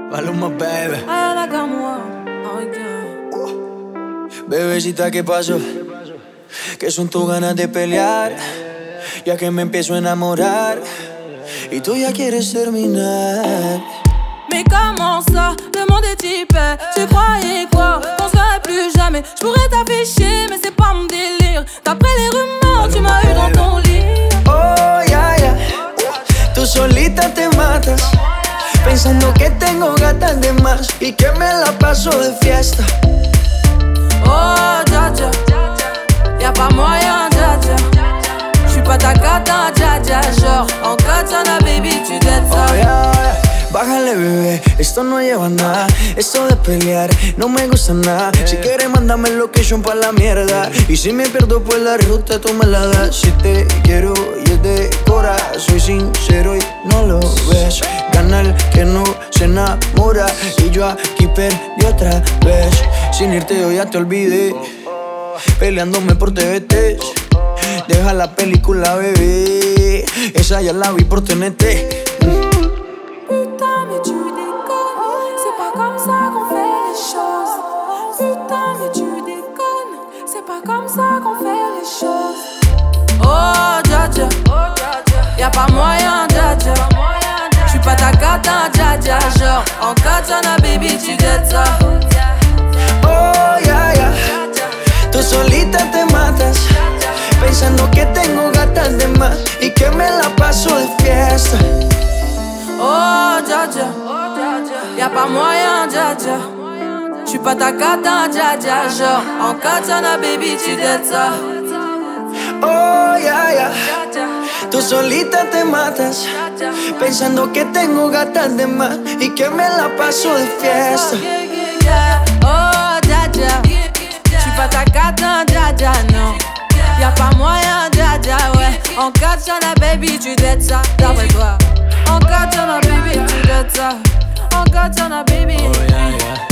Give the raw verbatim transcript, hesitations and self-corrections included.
Maluma, baby. Ay, la moi. Oh, yeah. Bebecita, ¿qué pasó? ¿Qué son tus ganas de pelear? Ya que me empiezo a enamorar y tú ya quieres terminar. Mais comment ça, le monde est hyper. Tu croyais quoi, qu'on serait plus jamais. J'pourrais t'afficher, mais c'est pas mon délire. D'après les rumeurs, tu m'as eu dans ton lit. Oh, ya, ya. Tú solita te matas, pensando que tengo gatas de más y que me la paso de fiesta. Oh, dja dja, y'a pas moyen, dja dja. J'suis pas ta cata, dja dja. Genre, en katana, baby, tu dettes ça. Oh, yeah, yeah. Bájale, bebé, esto no lleva nada. Esto de pelear no me gusta nada. Si quieres, mándame location pa' la mierda. Y si me pierdo, pues la ruta tú me la das. Si te quiero y es de cora, soy sincero y no lo ves. Gana el que no se enamora. Y yo aquí perdí otra vez. Sin irte yo ya te olvidé, peleándome por T V T. Deja la película, bebé, esa ya la vi por T N T. Putain, mais tu déconnes, c'est pas comme ça qu'on fait les choses. Putain, mais tu déconnes, c'est pas comme ça qu'on fait les choses. Oh, dja dja, y'a pas moyen, dja dja. J'suis pas ta cata, dja dja. Genre, en katana, baby, tu dettes ça. Oh, ya, ya. Tú solita te matas, pensando que tengo gatas de más y que me la paso de fiesta. Oh, dja dja, y'a pas moyen, dja dja. J'suis pas ta cata, dja dja. Genre, en katana, baby, tu dettes ça. Oh, ya, ya. Tú solita te matas, pensando que tengo gatas de más y que me la paso de fiesta. Oh, dja dja, j'suis pas ta cata, dja dja, non. Y'a pas moyen, dja dja, ouais. En katana, baby, tu dettes ça. D'après toi. En katana, baby, tu dettes ça. En katana, baby. Oh, yeah, yeah.